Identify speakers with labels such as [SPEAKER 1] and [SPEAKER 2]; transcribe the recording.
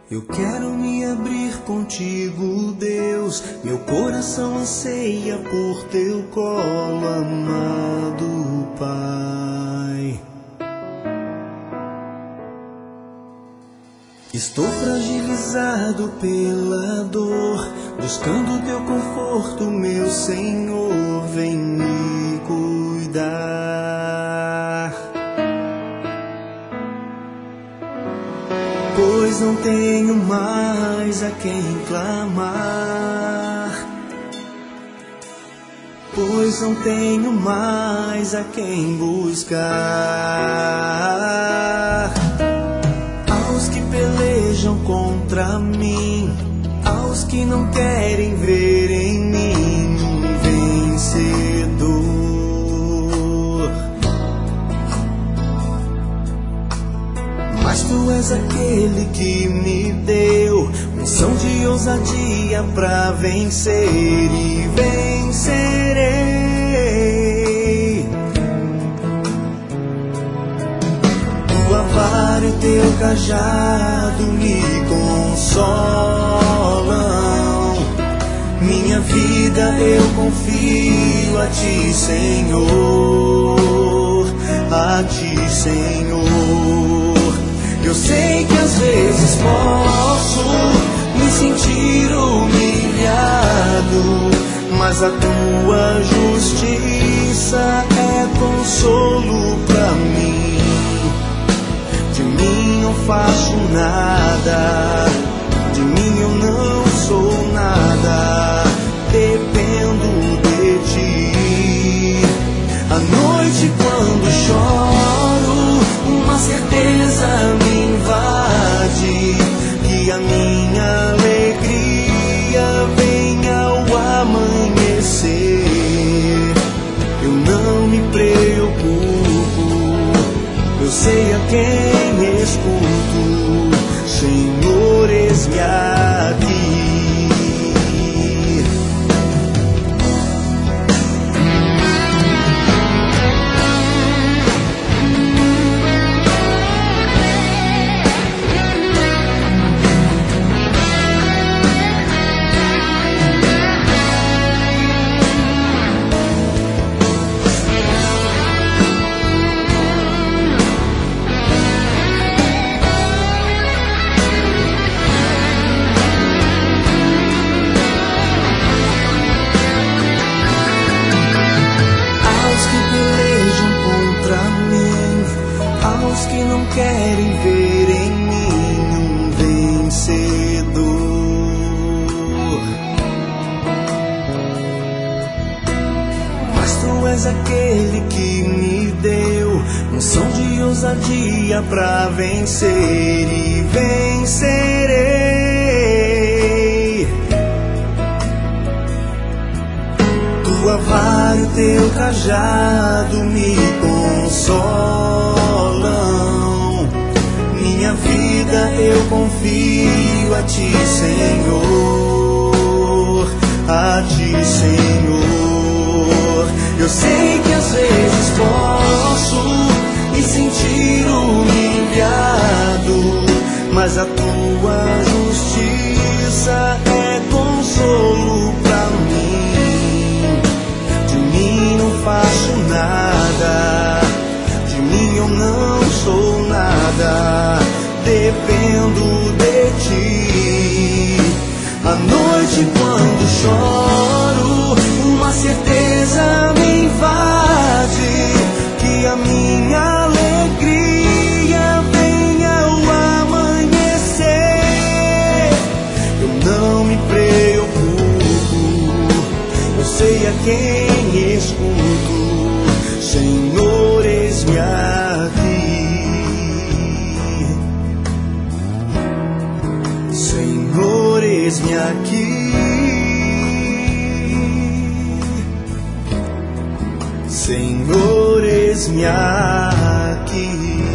[SPEAKER 1] Eu quero me abrir contigo, Deus. Meu coração anseia por teu colo, amado Pai. Estou fragilizado pela dor, buscando teu conforto, meu Senhor, vem me cuidar. Pois não tenho mais a quem clamar, pois não tenho mais a quem buscar. Aos que pelejam contra mim, aos que não querem ver em mim um vencedor. Mas tu és aquele que me deu unção de ousadia pra vencer e vencerei. Tua vara e teu cajado me consolam. Minha vida eu confio a ti, Senhor, a ti, Senhor. Eu sei que às vezes posso me sentir humilhado, mas a tua justiça é consolo pra mim. De mim não faço nada, de mim eu não sou nada, dependo de ti. À noite quando choro, uma certeza me invade, que a minha alegria vem ao amanhecer. Eu não me preocupo, eu sei a quem escuto, Senhor, eis-me aqui. Que não querem ver em mim um vencedor, mas tu és aquele que me deu unção de ousadia pra vencer e vencerei. Tua vara e teu cajado me consolam. Minha vida eu confio a ti, Senhor, a ti, Senhor. Eu sei que às vezes posso me sentir humilhado, mas a tua justiça é consolo pra mim. De mim não faço nada, de mim eu não sou nada, dependo de ti. À noite quando choro, uma certeza me invade, que a minha alegria vem ao amanhecer. Eu não me preocupo, eu sei a quem escuto, Senhor, eis-me aqui. Senhor, eis-me aqui. Senhor, eis-me aqui.